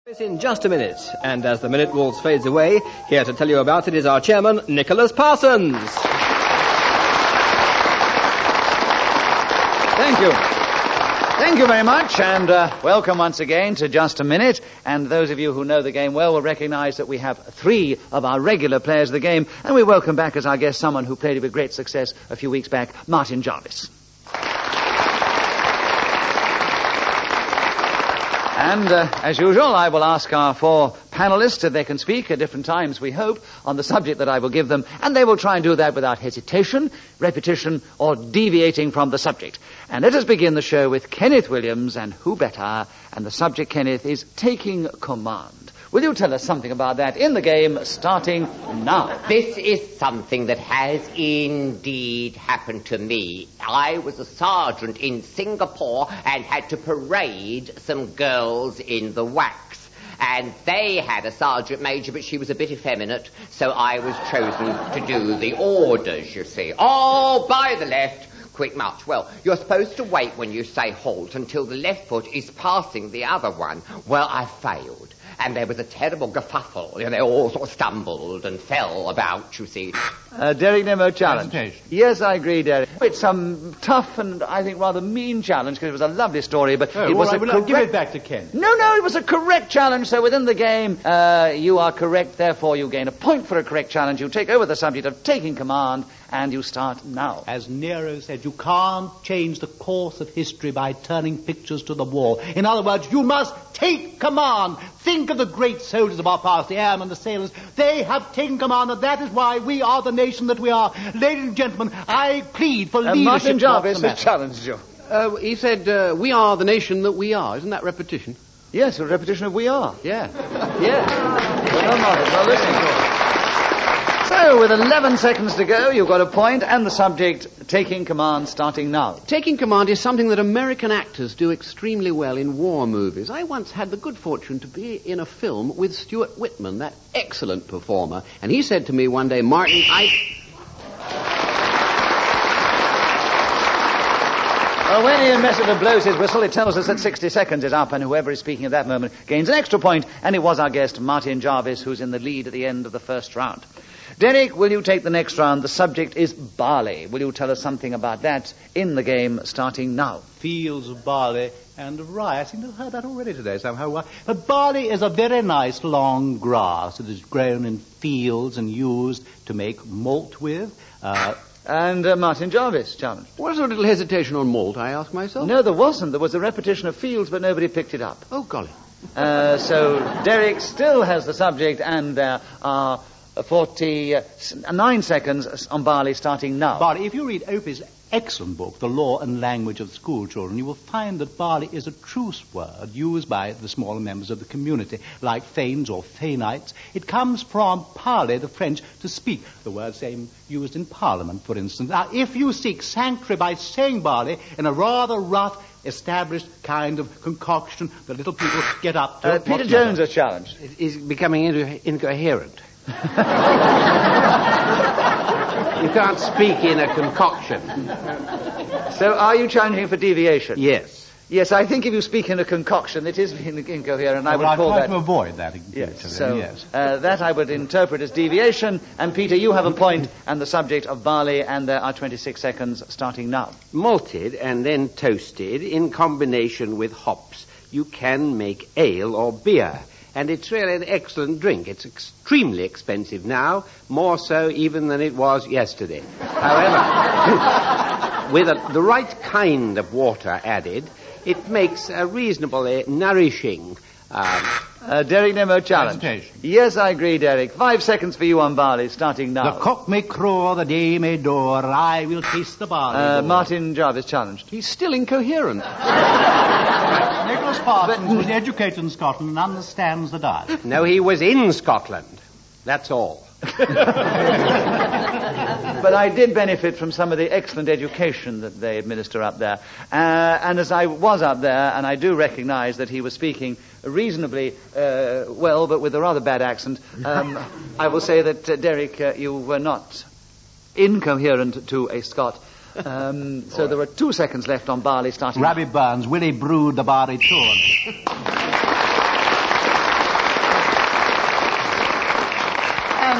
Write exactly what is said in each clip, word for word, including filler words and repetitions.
In just a minute, and as the minute waltz fades away, here to tell you about it is our chairman, Nicholas Parsons. Thank you. Thank you very much, and uh, welcome once again to Just a Minute. And those of you who know the game well will recognize that we have three of our regular players of the game, and we welcome back as our guest someone who played it with great success a few weeks back, Martin Jarvis. And, uh, as usual, I will ask our four panelists if they can speak at different times, we hope, on the subject that I will give them, and they will try and do that without hesitation, repetition, or deviating from the subject. And let us begin the show with Kenneth Williams, and who better, and the subject, Kenneth, is taking command. Will you tell us something about that in the game, starting now? This is something that has indeed happened to me. I was a sergeant in Singapore and had to parade some girls in the wax. And they had a sergeant major, but she was a bit effeminate, so I was chosen to do the orders, you see. Oh, by the left, quick march. Well, you're supposed to wait when you say halt until the left foot is passing the other one. Well, I failed. And there was a terrible kerfuffle. You know, they all sort of stumbled and fell about, you see. Uh, Derek Nemo challenge. Presentation. Yes, I agree, Derek. It's some tough and, I think, rather mean challenge, because it was a lovely story, but Oh, it was all right, a well, correct... I'll give it back to Ken. No, no, it was a correct challenge, so within the game, uh, you are correct, therefore you gain a point for a correct challenge. You take over the subject of taking command, and you start now. As Nero said, you can't change the course of history by turning pictures to the wall. In other words, you must take command. Think of the great soldiers of our past, the airmen, the sailors. They have taken command, and that is why we are the nation that we are. Ladies and gentlemen, I plead for Uh, leadership. Martin Jarvis of the has matter. challenged you. Uh, he said, uh, we are the nation that we are. Isn't that repetition? Yes, a repetition of we are. Yeah. Yes. Well, Martin, well, listen to it. So, with eleven seconds to go, you've got a point, and the subject, taking command, starting now. Taking command is something that American actors do extremely well in war movies. I once had the good fortune to be in a film with Stuart Whitman, that excellent performer, and he said to me one day, Martin, I... Well, when Ian Messiter blows his whistle, it tells us that sixty seconds is up, and whoever is speaking at that moment gains an extra point, and it was our guest, Martin Jarvis, who's in the lead at the end of the first round. Derek, will you take the next round? The subject is barley. Will you tell us something about that in the game, starting now? Fields of barley and of rye. I seem to have heard that already today somehow. But barley is a very nice long grass. It is grown in fields and used to make malt with. Uh, And uh, Martin Jarvis, challenge. Was there a little hesitation on malt, I ask myself? No, there wasn't. There was a repetition of fields, but nobody picked it up. Oh, golly. Uh, so Derek still has the subject, and there are forty-nine seconds on barley, starting now. Barley, if you read Opie's excellent book, The Law and Language of School Children, you will find that barley is a truce word used by the smaller members of the community, like thanes or thanites. It comes from parler, the French, to speak, the word same used in Parliament, for instance. Now, if you seek sanctuary by saying barley in a rather rough, established kind of concoction that little people get up to... Uh, Peter Jones has challenged. He's becoming inco- incoherent. You can't speak in a concoction. So are you challenging for deviation? Yes. Yes, I think if you speak in a concoction, it is in- incoherent. I Well, would I've call tried that... to avoid that. Yes, actually, so yes. Uh, that I would interpret as deviation. And Peter, you have a point, and the subject of barley, and there are twenty-six seconds starting now. Malted and then toasted in combination with hops, you can make ale or beer. And it's really an excellent drink. It's extremely expensive now, more so even than it was yesterday. However, with a, the right kind of water added, it makes a reasonably nourishing... Um, Uh, Derek Nemo challenge. Presentation. Yes, I agree, Derek. Five seconds for you on barley, starting now. The cock may crow, the day may door, I will taste the barley. Uh, door. Martin Jarvis challenged. he's still incoherent. Nicholas Parsons was educated in Scotland and understands the dialect. No, he was in Scotland. That's all. But I did benefit from some of the excellent education that they administer up there. Uh, and as I was up there, and I do recognize that he was speaking reasonably uh, well, but with a rather bad accent, um, I will say that, uh, Derek, uh, you were not incoherent to a Scot. Um, so there were two seconds left on barley, starting... Rabbit Burns, Willie brewed the barley toad.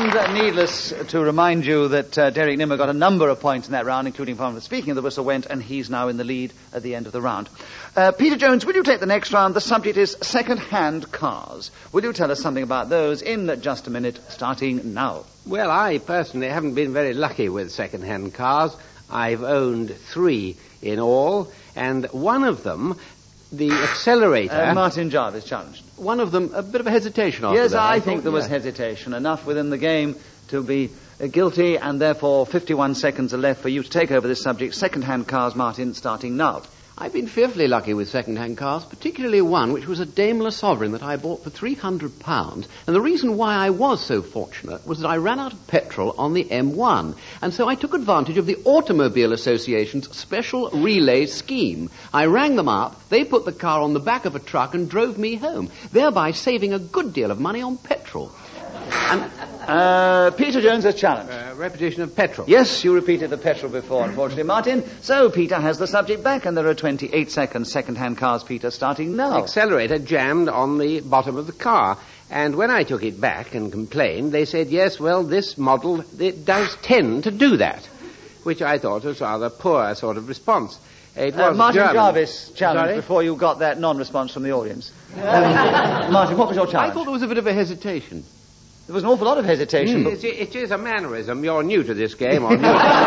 And uh, needless to remind you that uh, Derek Nimmer got a number of points in that round, including from the speaking of the whistle went, and he's now in the lead at the end of the round. Uh, Peter Jones, will you take the next round? The subject is second-hand cars. Will you tell us something about those in just a minute, starting now? Well, I personally haven't been very lucky with second-hand cars. I've owned three in all, and one of them, the accelerator... Uh, Martin Jarvis challenged. One of them, a bit of a hesitation after Yes, that. I, I think thought, there was yeah. hesitation, enough within the game to be uh, guilty, and therefore fifty-one seconds are left for you to take over this subject. Second-hand cars, Martin, starting now. I've been fearfully lucky with second-hand cars, particularly one which was a Daimler Sovereign that I bought for three hundred pounds. And the reason why I was so fortunate was that I ran out of petrol on the M one. And so I took advantage of the Automobile Association's special relay scheme. I rang them up, they put the car on the back of a truck and drove me home, thereby saving a good deal of money on petrol. And Uh, Peter Jones has challenged. Uh, repetition of petrol. Yes, you repeated the petrol before, unfortunately, Martin. So Peter has the subject back, and there are twenty-eight seconds. Second-hand cars, Peter, starting now. The accelerator jammed on the bottom of the car. And when I took it back and complained, they said, yes, well, this model, it does tend to do that, which I thought was rather a poor sort of response. It Uh, was Martin German. Jarvis challenged Sorry? before you got that non-response from the audience. Um, Martin, what was your I challenge? thought there was a bit of a hesitation. There was an awful lot of hesitation. It, it is a mannerism. You're new to this game, or new,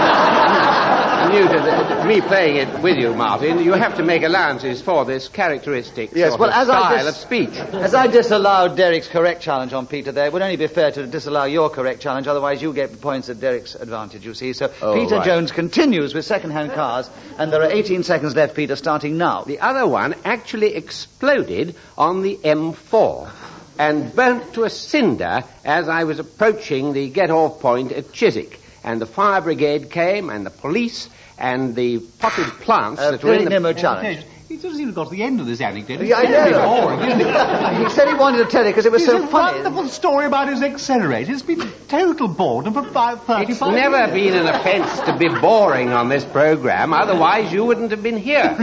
new to the, me playing it with you, Martin. You have to make allowances for this characteristic Yes, sort well, of as I style just- of speech. As I disallowed Derek's correct challenge on Peter there, it would only be fair to disallow your correct challenge, otherwise you get points at Derek's advantage, you see. So Oh, Peter right. Jones continues with second-hand cars, and there are eighteen seconds left, Peter, starting now. The other one actually exploded on the M four and burnt to a cinder as I was approaching the get-off point at Chiswick. And the fire brigade came, and the police, and the potted plants Uh, that were in Derek the... Nimmo challenge. He doesn't seem to have got to the end of this anecdote. It's Yeah, I very know. boring, isn't it? He said he wanted to tell it because it was It's so a funny. wonderful story about his accelerator. It's been total boredom for five, thirty-five It's never years. been an offence to be boring on this programme, otherwise you wouldn't have been here.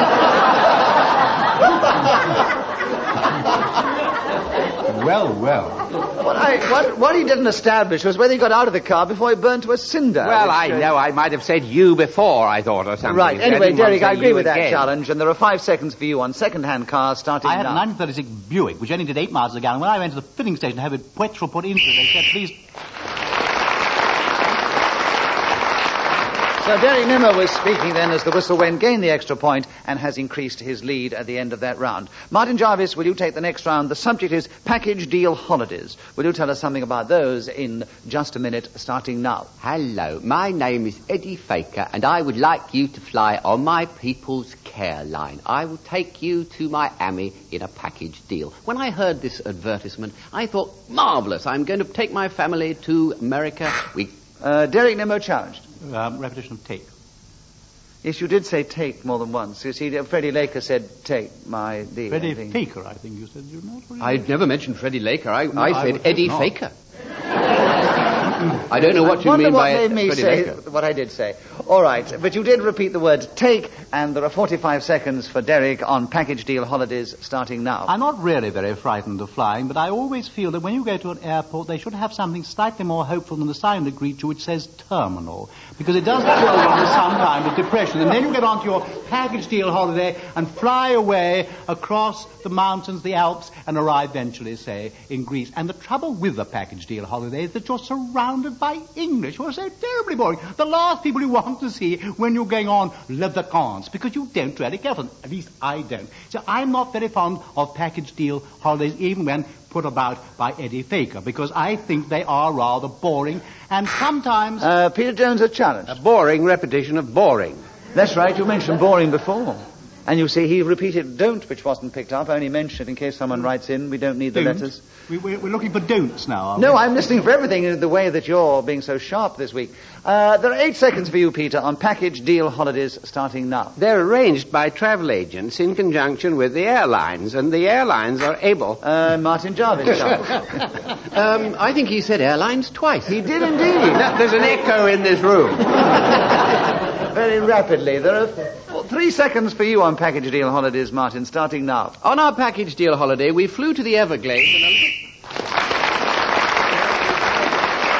Well, well. What, I, what, what he didn't establish was whether he got out of the car before he burned to a cinder. Well, which, I uh, know. I might have said you before, I thought, or something. Right, I anyway, didn't want Derek, to I say agree you with that again. challenge, and there are five seconds for you on second-hand cars starting I had now. a nineteen thirty-six Buick, which only did eight miles a gallon. When I went to the filling station to have it petrol put into it, they said, please... So Derek Nimmo was speaking then as the whistle went, gained the extra point, and has increased his lead at the end of that round. Martin Jarvis, will you take the next round? The subject is package deal holidays. Will you tell us something about those in just a minute, starting now? Hello, my name is Eddie Faker, and I would like you to fly on my People's Care line. I will take you to Miami in a package deal. When I heard this advertisement, I thought, marvellous, I'm going to take my family to America. We... Uh, Derek Nimmo challenged. Um, repetition of take. Yes, you did say take more than once. You see, Freddie Laker said take my deal. I Freddie think. Faker, I think you said. You not? I'd never mentioned Freddie Laker. I, No, I I said would Eddie not. Faker. I don't know what I you wonder mean what by made it, me Freddie say Laker. what I did say. All right, but you did repeat the word take, and there are forty-five seconds for Derek on package deal holidays starting now. I'm not really very frightened of flying, but I always feel that when you go to an airport, they should have something slightly more hopeful than the sign that greets you, which says terminal. Because it does fill you with some kind of depression. And then you get onto your package deal holiday and fly away across the mountains, the Alps, and arrive eventually, say, in Greece. And the trouble with the package deal holiday is that you're surrounded by English who are so terribly boring. The last people you want to see when you're going on le vacances, because you don't really care for them. At least I don't. So I'm not very fond of package deal holidays, even when put about by Eddie Faker, because I think they are rather boring, and sometimes... Uh, Peter Jones has challenged. A boring repetition of boring. That's right, you mentioned boring before. And you see, he repeated don't, which wasn't picked up. I only mentioned it in case someone writes in. We don't need the don't. letters. We, we're, we're looking for don'ts now, aren't No, we? I'm listening for everything in the way that you're being so sharp this week. Uh, there are eight seconds for you, Peter, on package deal holidays starting now. They're arranged by travel agents in conjunction with the airlines, and the airlines are able... Uh, Martin Jarvis. Charles. Um, I think he said airlines twice. He did indeed. No, there's an echo in this room. Very rapidly. There are f- three seconds for you on package deal holidays, Martin, starting now. On our package deal holiday, we flew to the Everglades and a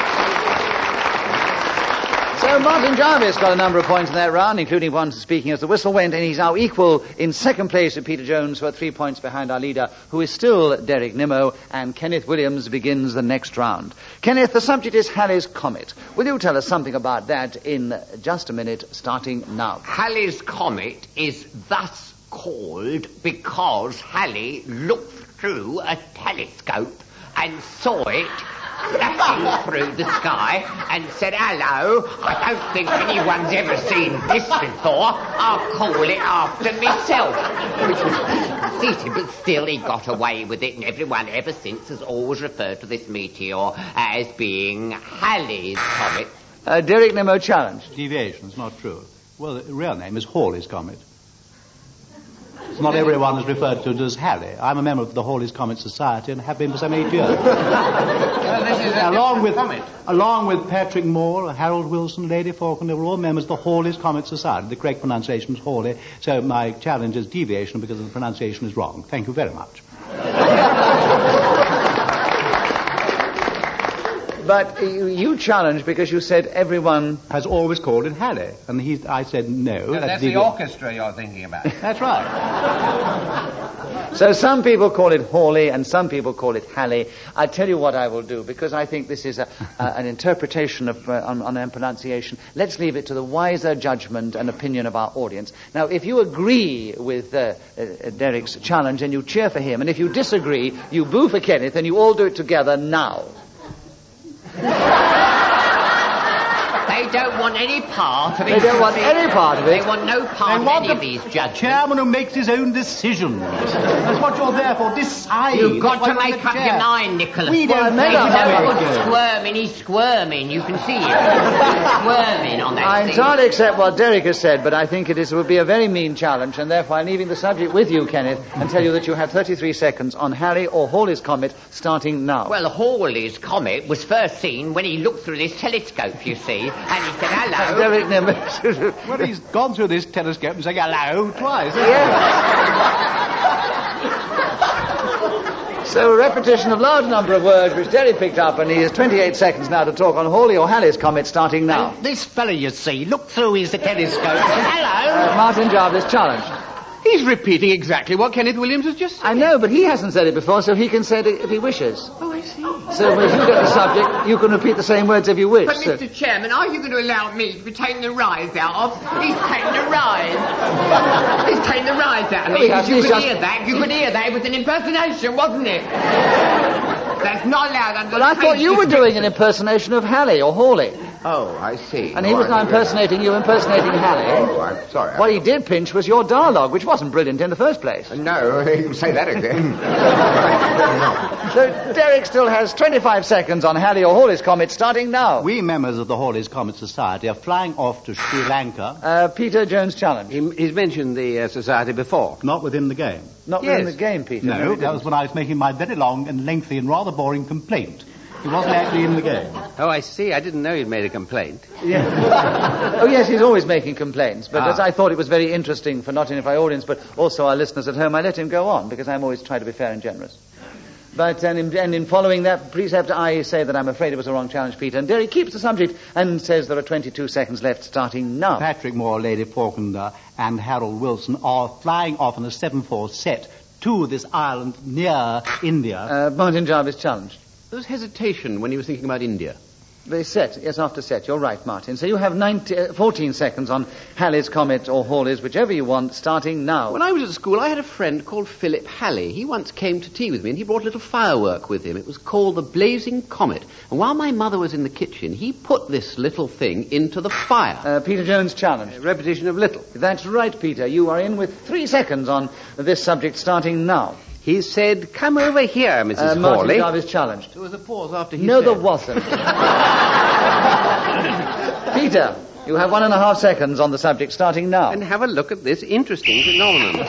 So Martin Jarvis got a number of points in that round, including one speaking as the whistle went, and he's now equal in second place to Peter Jones, who are three points behind our leader, who is still Derek Nimmo, and Kenneth Williams begins the next round. Kenneth, the subject is Halley's Comet. Will you tell us something about that in just a minute, starting now? Halley's Comet is thus called because Halley looked through a telescope and saw it flashing through the sky and said, hello, I don't think anyone's ever seen this before. I'll call it after myself. Which was conceited, but still he got away with it, and everyone ever since has always referred to this meteor as being Halley's Comet. Uh, Derek Nimmo challenge. Deviation is not true. Well, the real name is Halley's Comet. It's not everyone is referred to as Halley. I'm a member of the Halley's Comet Society and have been for some eight years. Well, this is a along with comet. along with Patrick Moore, Harold Wilson, Lady Falkland, we're all members of the Halley's Comet Society. The correct pronunciation is Hawley, so my challenge is deviation because the pronunciation is wrong. Thank you very much. But you, you challenged because you said everyone has always called it Halley, and he, I said no. No, that's the orchestra you're thinking about. That's right. So some people call it Hawley and some people call it Halley. I tell you what I will do, because I think this is a, a, an interpretation of uh, on, on pronunciation. Let's leave it to the wiser judgment and opinion of our audience. Now, if you agree with uh, uh, Derek's challenge, then you cheer for him. And if you disagree, you boo for Kenneth, and you all do it together now. They don't want any part of it. They don't want any part of it. They want no part They of want any the of these judgments. chairman who makes his own decisions. That's what you're there for. Decide. You've got That's to why you're make the up chair. your mind, Nicholas. We don't There's make up our no mind. good squirming. He's squirming. You can see him. He's squirming on that I thing. entirely accept what Derek has said, but I think it is, would be a very mean challenge, and therefore I'm leaving the subject with you, Kenneth, and tell you that you have thirty-three seconds on Halley or Hawley's Comet, starting now. Well, Hawley's Comet was first seen when he looked through this telescope, you see, and he said, hello. Derek Nimmo. Well, he's gone through this telescope and saying hello twice. So a repetition of large number of words which Derek picked up, and he has twenty-eight seconds now to talk on Hawley or Halley's Comet, starting now. This fella, you see, looked through his telescope and said, hello. Uh, Martin Jarvis challenge. He's repeating exactly what Kenneth Williams has just said. I know, but he hasn't said it before, so he can say it if he wishes. Oh, I see. So if you get the subject, you can repeat the same words if you wish. But, So- Mister Chairman, are you going to allow me to be taking the rise out of? He's taking the rise. He's taking the rise out of Oh, me. yes, you he's could just- hear that. You could hear that. It was an impersonation, wasn't it? That's not allowed under Well, I the thought you were French doing an impersonation of Halley or Hawley. Oh, I see. And he Oh, was I now didn't realize. impersonating you, impersonating Halley. Oh, I'm sorry. What he did pinch was your dialogue, which wasn't brilliant in the first place. No, you can say that again. So Derek still has twenty-five seconds on Halley or Hawley's Comet, starting now. We members of the Halley's Comet Society are flying off to Sri Lanka, Uh, Peter Jones challenge. He, he's mentioned the uh, society before. not within the game. Not Yes. within the game, Peter. No, he that didn't. was when I was making my very long and lengthy and rather boring complaint. He wasn't actually in the game. Oh, I see. I didn't know he'd made a complaint. Yeah. Oh, yes, he's always making complaints. But Ah. as I thought it was very interesting for not only for our audience, but also our listeners at home, I let him go on, because I'm always trying to be fair and generous. But, and in, and in following that precept, I say that I'm afraid it was a wrong challenge, Peter. And Derek keeps the subject and says there are twenty-two seconds left, starting now. Patrick Moore, Lady Falkland, and Harold Wilson are flying off in a seven four set to this island near India. Uh, Martin Jarvis challenge. There was hesitation when he was thinking about India. They set, yes, after set. You're right, Martin. So you have ninety, uh, fourteen seconds on Halley's Comet or Hawley's, whichever you want, starting now. When I was at school, I had a friend called Philip Halley. He once came to tea with me, and he brought a little firework with him. It was called the Blazing Comet. And while my mother was in the kitchen, he put this little thing into the fire. Uh, Peter Jones challenge. Repetition of little. That's right, Peter. You are in with three seconds on this subject, starting now. He said, come over here, Missus Uh, Martin Hawley. Jarvis challenged. There was a pause after he No, said... there wasn't. Peter, you have one and a half seconds on the subject, starting now. And have a look at this interesting phenomenon.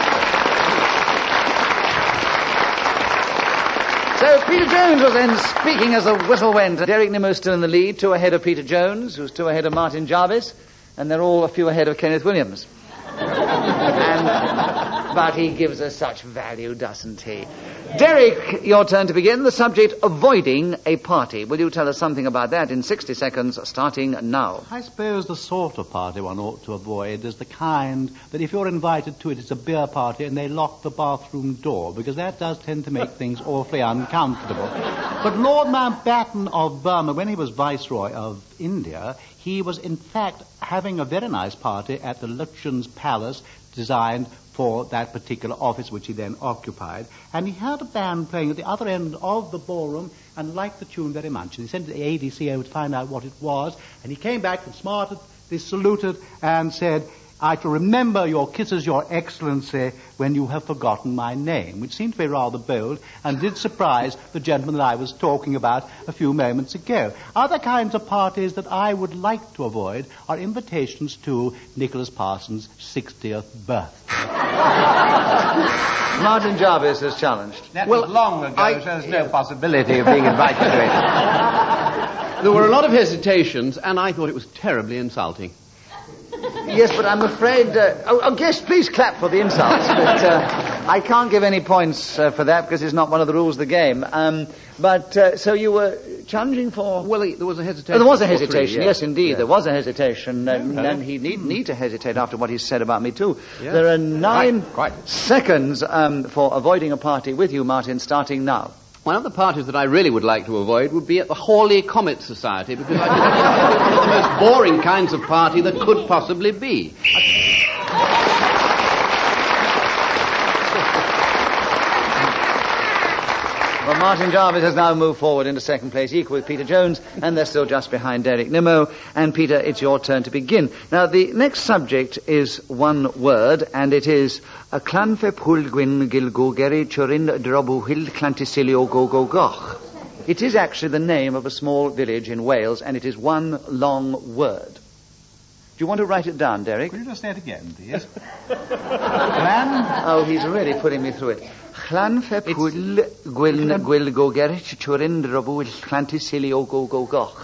So Peter Jones was then speaking as the whistle went. Derek Nimmo still in the lead, two ahead of Peter Jones, who's two ahead of Martin Jarvis, and they're all a few ahead of Kenneth Williams. And But he gives us such value, doesn't he? Derek, your turn to begin. The subject, avoiding a party. Will you tell us something about that in sixty seconds, starting now? I suppose the sort of party one ought to avoid is the kind that if you're invited to it, it's a beer party and they lock the bathroom door, because that does tend to make things awfully uncomfortable. But Lord Mountbatten of Burma, when he was Viceroy of India, he was in fact having a very nice party at the Lutyens Palace, designed for that particular office which he then occupied. And he had a band playing at the other end of the ballroom and liked the tune very much. And he sent the A D C over to find out what it was. And he came back and smarted, they saluted and said, "I shall remember your kisses, Your Excellency, when you have forgotten my name," which seemed to be rather bold and did surprise the gentleman that I was talking about a few moments ago. Other kinds of parties that I would like to avoid are invitations to Nicholas Parsons' sixtieth birthday. Martin Jarvis is challenged. That Well, was long ago, I- so there's no possibility of being invited to it. There were a lot of hesitations, and I thought it was terribly insulting. Yes, but I'm afraid... Uh, oh, oh, yes, please clap for the insults. But uh, I can't give any points uh, for that because it's not one of the rules of the game. Um, but, uh, so you were challenging for... Well, there was a hesitation. Oh, there was a for three, hesitation, yes, indeed. yes. There was a hesitation. And, No, no. and he need, need to hesitate after what he said about me, too. Yeah. There are nine Quite, quite. seconds um, for avoiding a party with you, Martin, starting now. One of the parties that I really would like to avoid would be at the Hawley Comet Society, because I think it's one of the most boring kinds of party that could possibly be. Well, Martin Jarvis has now moved forward into second place, equal with Peter Jones, and they're still just behind Derek Nimmo. And Peter, it's your turn to begin. Now, the next subject is one word, and it is a clanfe pulgwin gilgogeri churin drobuhil clanticilio gogogoch. It is actually the name of a small village in Wales, and it is one long word. Do you want to write it down, Derek? Could you just say it again, please? Clan? Oh, he's really putting me through it. Llanfe pwyl gwyn gwil go gerich churin drobuil clanticilio go go goch.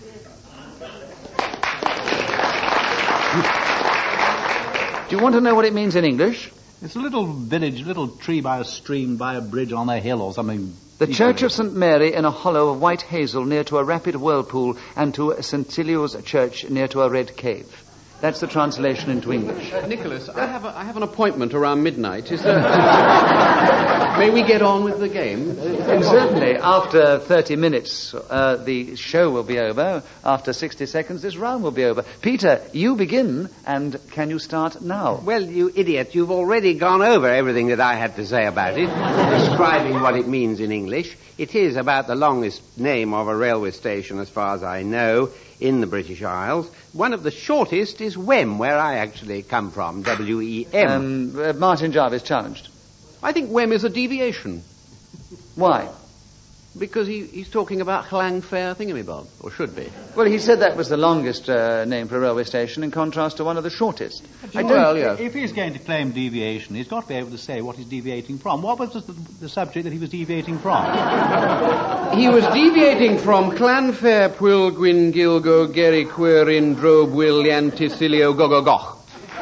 Do you want to know what it means in English? It's a little village, a little tree by a stream, by a bridge on a hill or something. The Church of Saint Mary in a hollow of white hazel near to a rapid whirlpool, and to Saint Cilio's church near to a red cave. That's the translation into English. Uh, Nicholas, I have, a, I have an appointment around midnight. Is there... May we get on with the game? And certainly, after thirty minutes, uh, the show will be over. After sixty seconds, this round will be over. Peter, you begin, and can you start now? Well, you idiot, you've already gone over everything that I had to say about it, describing what it means in English. It is about the longest name of a railway station, as far as I know, in the British Isles. One of the shortest is Wem, where I actually come from, W E M. Um, uh, Martin Jarvis challenged. I think Wem is a deviation, Why? because he, he's talking about Llangfair thingamabob, or should be. Well, he said that was the longest uh, name for a railway station in contrast to one of the shortest. I Well, yes. If he's going to claim deviation, he's got to be able to say what he's deviating from. What was the, the subject that he was deviating from? He was deviating from Llanfair Pwyl Gwyn Gilgo Geri Querin Drob Will Yanticilio Gogogoch.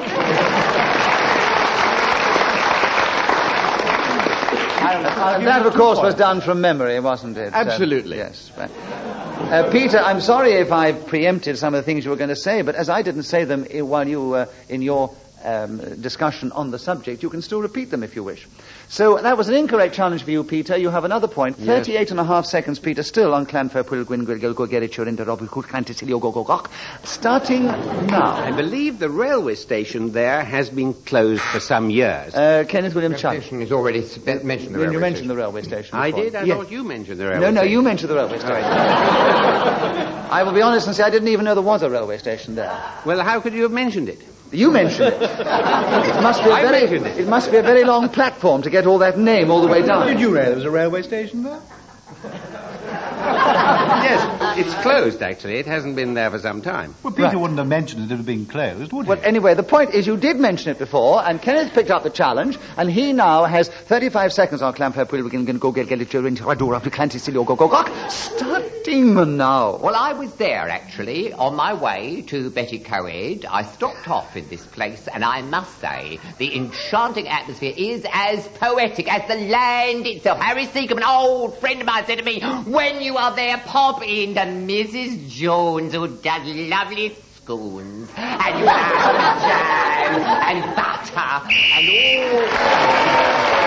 Uh, that, of course, was done from memory, wasn't it? Absolutely. Um, yes. Uh, Peter, I'm sorry if I preempted some of the things you were going to say, but as I didn't say them i- while you were in your um, discussion on the subject, you can still repeat them if you wish. So that was an incorrect challenge for you, Peter. You have another point. Yes. thirty-eight and a half seconds, Peter, still on Llanfair Pwyl Gwyn Gwil Go Geri Churin Drobuil Clanticilio Go Go Goch. Starting now. I believe the railway station there has been closed for some years. Uh, Kenneth William Chung. Reputation is already sp- mentioned. The When you railway mentioned the railway station. I before. did? I Yes. thought you mentioned the railway No, no, station. you mentioned the railway station. I will be honest and say I didn't even know there was a railway station there. Well, how could you have mentioned it? You mentioned it. It must be a I very, mentioned it. it must be a very long platform to get all that name all the way down. Did you know there was a railway station there? Yes, it's closed, actually. It hasn't been there for some time. Well, Peter Right. wouldn't have mentioned it had been closed, would he? Well, anyway, the point is you did mention it before, and Kenneth picked up the challenge, and he now has thirty-five seconds on Clamp Put. We're going to go get get it into a door up to Clancy Silio. Go, go, go. Starting now. Well, I was there, actually, on my way to Betty Coed. I stopped off in this place, and I must say, the enchanting atmosphere is as poetic as the land itself. Harry Seacombe, an old friend of mine, said to me, when you are there, pop in to Missus Jones, who does lovely scones, and you have jam and butter and all...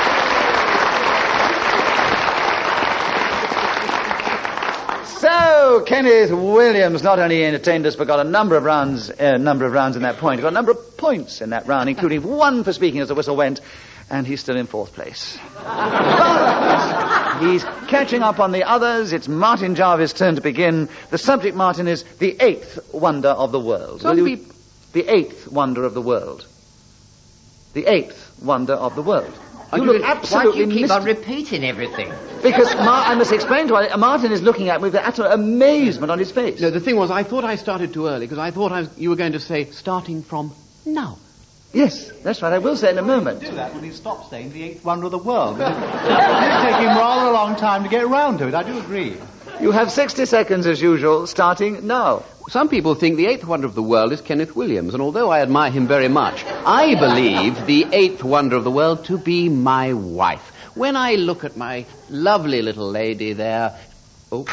So, Kenneth Williams not only entertained us, but got a number of rounds, uh, number of rounds in that point. He got a number of points in that round, including one for speaking as the whistle went, and he's still in fourth place. But he's catching up on the others. It's Martin Jarvis' turn to begin. The subject, Martin, is the eighth wonder of the world. Some Will you- peop- The eighth wonder of the world. The eighth wonder of the world. You You look Why do absolutely you keep mystified. on repeating everything? Because Mar- I must explain to you, Martin is looking at me with utter amazement on his face. No, the thing was, I thought I started too early, because I thought I was, you were going to say, starting from now. Yes, that's right. I will say in a moment. do that when he stopped saying the eighth wonder of the world. But it did take him rather a long time to get round to it. I do agree. You have sixty seconds as usual, starting now. Some people think the eighth wonder of the world is Kenneth Williams, and although I admire him very much, I believe the eighth wonder of the world to be my wife. When I look at my lovely little lady there... Oh,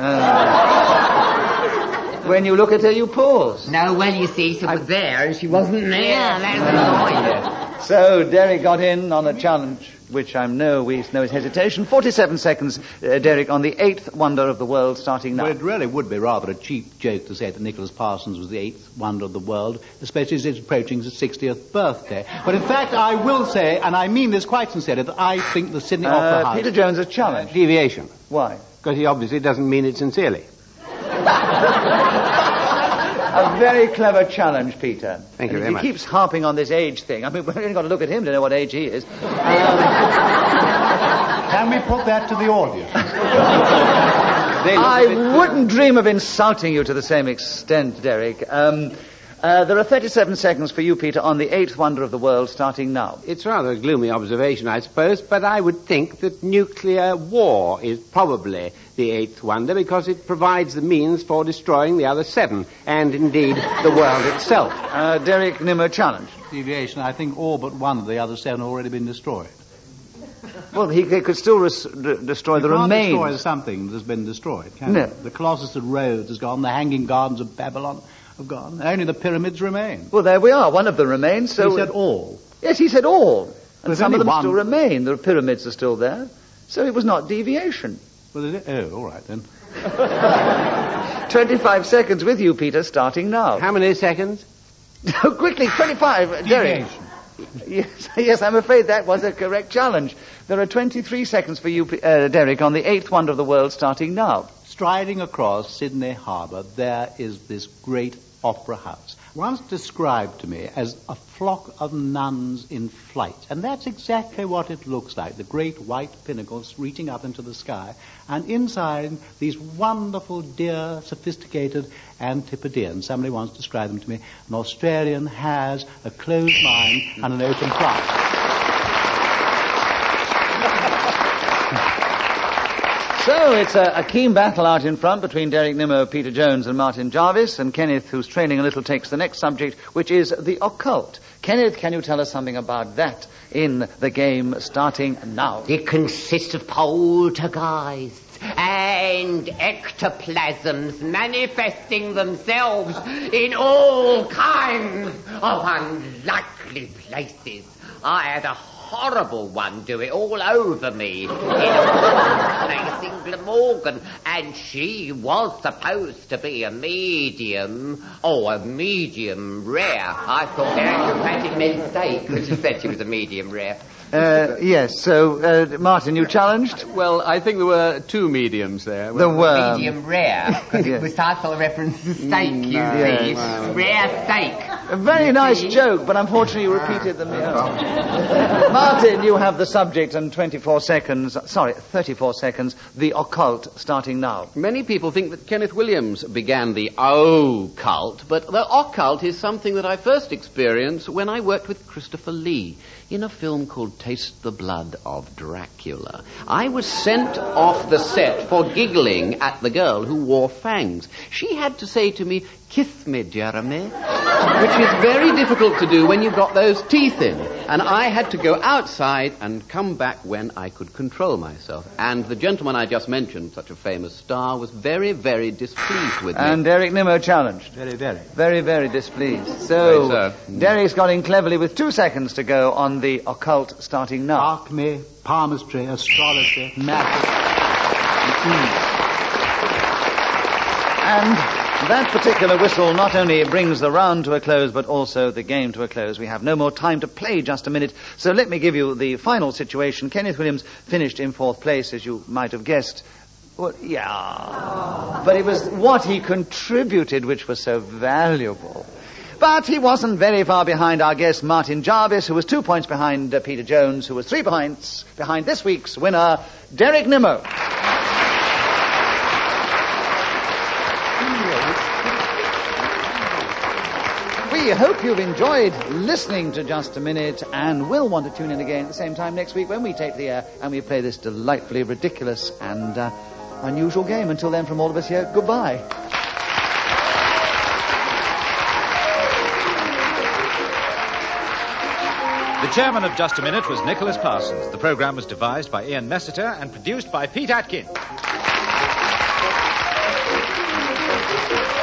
When you look at her, you pause. No, well, you see, she was there and she wasn't there. That's So Derek got in on a challenge, which I know we know his hesitation. Forty-seven seconds, uh, Derek, on the eighth wonder of the world, starting now. Well, it really would be rather a cheap joke to say that Nicholas Parsons was the eighth wonder of the world, especially as it's approaching his sixtieth birthday. But in fact, I will say, and I mean this quite sincerely, that I think the Sydney Opera Uh, House... Peter Jones, a challenge. Deviation. Why? Because he obviously doesn't mean it sincerely. A very clever challenge, Peter. Thank you And very he much. keeps harping on this age thing. I mean, we've only got to look at him to know what age he is. Can we put that to the audience? They look I a bit, uh, wouldn't dream of insulting you to the same extent, Derek. Um, uh, there are thirty-seven seconds for you, Peter, on the eighth wonder of the world, starting now. It's rather a gloomy observation, I suppose, but I would think that nuclear war is probably the eighth wonder because it provides the means for destroying the other seven, and indeed the world itself. Uh, Derek Nimmo, challenge. Deviation, I think all but one of the other seven have already been destroyed. Well, he, he could still res- d- destroy You the can't remains. destroy something that has been destroyed, can No. you? The Colossus of Rhodes has gone, the Hanging Gardens of Babylon have gone, only the pyramids remain. Well, there we are. One of them remains. So He said all. Yes, he said all. And There's some of only them one. still remain. The pyramids are still there. So it was not deviation. Well, is it? Oh, all right then. twenty-five seconds with you, Peter, starting now. How many seconds? Quickly, twenty-five. Derek. Deviation. Yes, yes, I'm afraid that was a correct challenge. There are twenty-three seconds for you, uh, Derek, on the eighth wonder of the world, starting now. Striding across Sydney Harbour, there is this great opera house, once described to me as a flock of nuns in flight. And that's exactly what it looks like, the great white pinnacles reaching up into the sky, and inside these wonderful, dear, sophisticated Antipodeans. Somebody once described them to me. An Australian has a closed mind and an open heart. So it's a, a keen battle out in front between Derek Nimmo, Peter Jones, and Martin Jarvis, and Kenneth, who's training a little, takes the next subject, which is the occult. Kenneth, can you tell us something about that in the game starting now? It consists of poltergeists and ectoplasms manifesting themselves in all kinds of unlikely places. I had a horrible one do it all over me in a place in Glamorgan, and she was supposed to be a medium, or a medium rare. I thought they had had a mistake when she said she was a medium rare. Uh, yes, so, uh, Martin, you challenged? Well, I think there were two mediums there. There were. Medium rare, because Yes. it was also a reference to steak, you Yes. see. Wow. Rare steak. A very nice joke, but unfortunately you repeated them. Martin, you have the subject and twenty-four seconds, sorry, thirty-four seconds, the occult, starting now. Many people think that Kenneth Williams began the occult, but the occult is something that I first experienced when I worked with Christopher Lee in a film called Taste the Blood of Dracula. I was sent off the set for giggling at the girl who wore fangs. She had to say to me, "Kiss me, Jeremy," which is very difficult to do when you've got those teeth in. And I had to go outside and come back when I could control myself. And the gentleman I just mentioned, such a famous star, was very, very displeased with me. And Derek Nimmo challenged. Very, very. Very, very displeased. So, Very so. Derek's got in cleverly with two seconds to go on the occult, starting now. Alchemy, palmistry, astrology, magic. And that particular whistle not only brings the round to a close, but also the game to a close. We have no more time to play just a minute, so let me give you the final situation. Kenneth Williams finished in fourth place, as you might have guessed. Well, yeah, but it was what he contributed which was so valuable. But he wasn't very far behind our guest, Martin Jarvis, who was two points behind uh, Peter Jones, who was three points behind this week's winner, Derek Nimmo. We hope you've enjoyed listening to Just a Minute and will want to tune in again at the same time next week when we take the air and we play this delightfully ridiculous and uh, unusual game. Until then, from all of us here, goodbye. The chairman of Just a Minute was Nicholas Parsons. The program was devised by Ian Messiter and produced by Pete Atkin.